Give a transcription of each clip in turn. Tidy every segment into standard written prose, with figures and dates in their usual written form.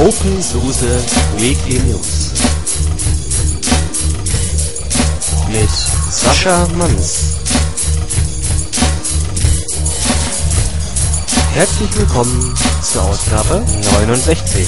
OpenSUSE Weekly News mit Sascha Manns. Herzlich willkommen zur Ausgabe 69.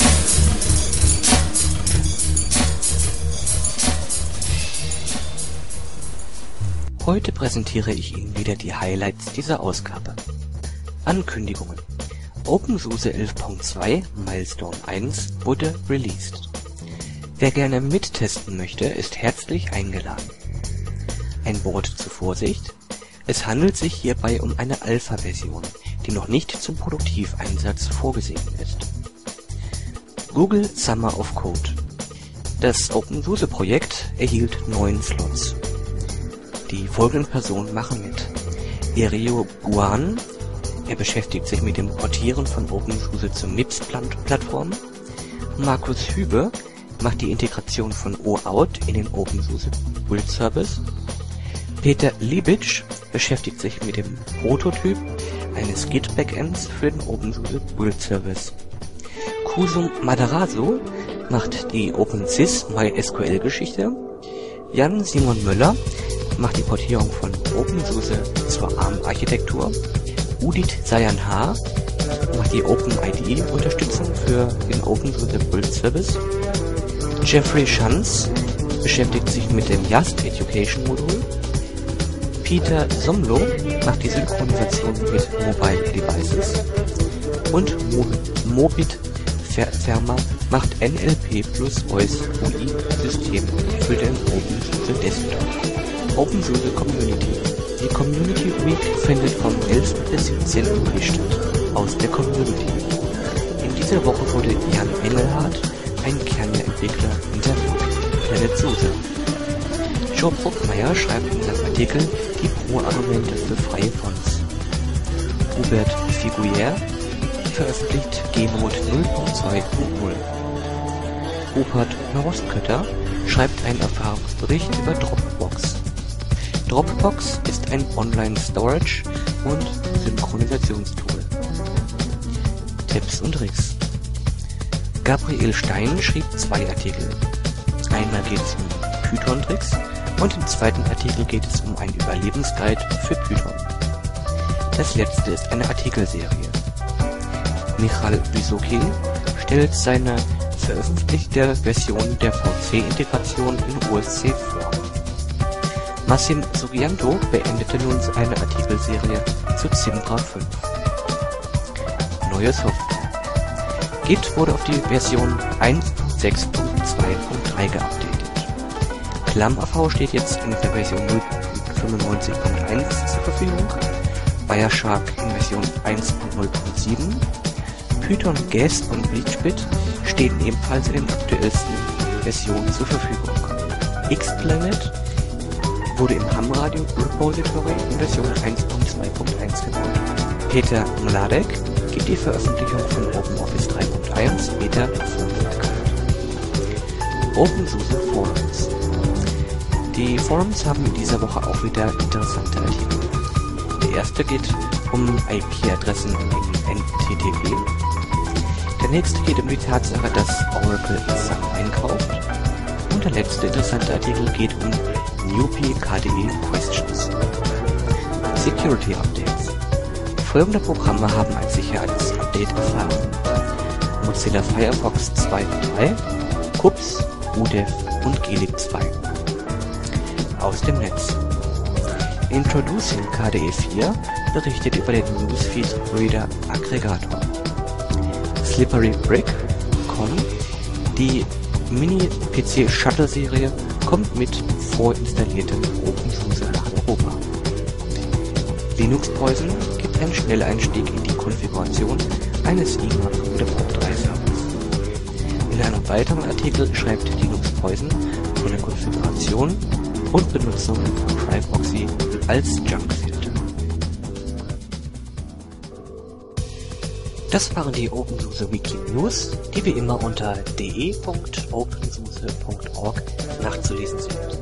Heute präsentiere ich Ihnen wieder die Highlights dieser Ausgabe. Ankündigungen. OpenSUSE 11.2 Milestone 1 wurde released. Wer gerne mittesten möchte, ist herzlich eingeladen. Ein Wort zur Vorsicht: Es handelt sich hierbei um eine Alpha-Version, die noch nicht zum Produktiveinsatz vorgesehen ist. Google Summer of Code. Das OpenSUSE-Projekt erhielt 9 Slots. Die folgenden Personen machen mit: Erio Guan, er beschäftigt sich mit dem Portieren von OpenSUSE zur MIPS-Plattform. Markus Hübe macht die Integration von OAuth in den OpenSUSE Build Service. Peter Libitsch beschäftigt sich mit dem Prototyp eines Git-Backends für den OpenSUSE Build Service. Kusum Madarasu macht die OpenSys MySQL-Geschichte. Jan Simon Möller macht die Portierung von OpenSUSE zur ARM-Architektur. Udit Sayan-H macht die OpenIDE-Unterstützung für den OpenSUSE Build Service. Jeffrey Schanz beschäftigt sich mit dem Just Education Modul. Peter Somlo macht die Synchronisation mit Mobile Devices. Und Mobit Ferma macht NLP plus Voice UI System für den OpenSUSE Desktop. OpenSUSE Community. Die Community Week findet vom 11. bis 17. Juli statt. Aus der Community. In dieser Woche wurde Jan Engelhardt, ein Kernentwickler, interviewt. PlanetSUSE. Joe Bruckmeier schreibt in seinem Artikel die Pro-Argumente für freie Fonts. Hubert Figuier veröffentlicht Gmod 0.2.0. Rupert Rostkötter schreibt einen Erfahrungsbericht über Dropbox. Dropbox ist ein Online-Storage- und Synchronisationstool. Tipps und Tricks. Gabriel Stein schrieb 2 Artikel. Einmal geht es um Python-Tricks und im zweiten Artikel geht es um einen Überlebensguide für Python. Das letzte ist eine Artikelserie. Michal Wysoki stellt seine veröffentlichte Version der VC-Integration in OSC vor. Massim Sugianto beendete nun eine Artikelserie zu Zimbra 5. Neue Software. Git wurde auf die Version 1.6.2.3 geupdatet. ClamAV steht jetzt in der Version 0.95.1 zur Verfügung. Wireshark in Version 1.0.7. Python Guest und BleachBit stehen ebenfalls in den aktuellsten Versionen zur Verfügung. Xplanet wurde im Ham-Radio Repository in Version 1.2.1 gebaut. Peter Mladek gibt die Veröffentlichung von OpenOffice 3.1 Beta 5 bekannt. OpenSUSE Forums. Die Forums haben in dieser Woche auch wieder interessante Artikel. Der erste geht um IP-Adressen in NTTP. Der nächste geht um die Tatsache, dass Oracle Sun einkauft. Und der letzte interessante Artikel geht um NewPie KDE Questions. Security Updates. Folgende Programme haben ein Sicherheitsupdate erfahren: Mozilla Firefox 2.3, CUPS, UDEF und Gelig 2. Aus dem Netz. Introducing KDE 4 berichtet über den Newsfeed Reader Aggregator. Slippery Brick.com, die Mini-PC-Shuttle-Serie, kommt mit vorinstalliertem OpenSUSE nach Europa. Linux Poison gibt einen Schnelleinstieg in die Konfiguration eines IMAP oder POP3-Servers. In einem weiteren Artikel schreibt Linux Poison von der Konfiguration und Benutzung von Cryproxy als Junkfilter. Das waren die OpenSUSE Weekly News, die wie immer unter de.opensuse.org nachzulesen sind.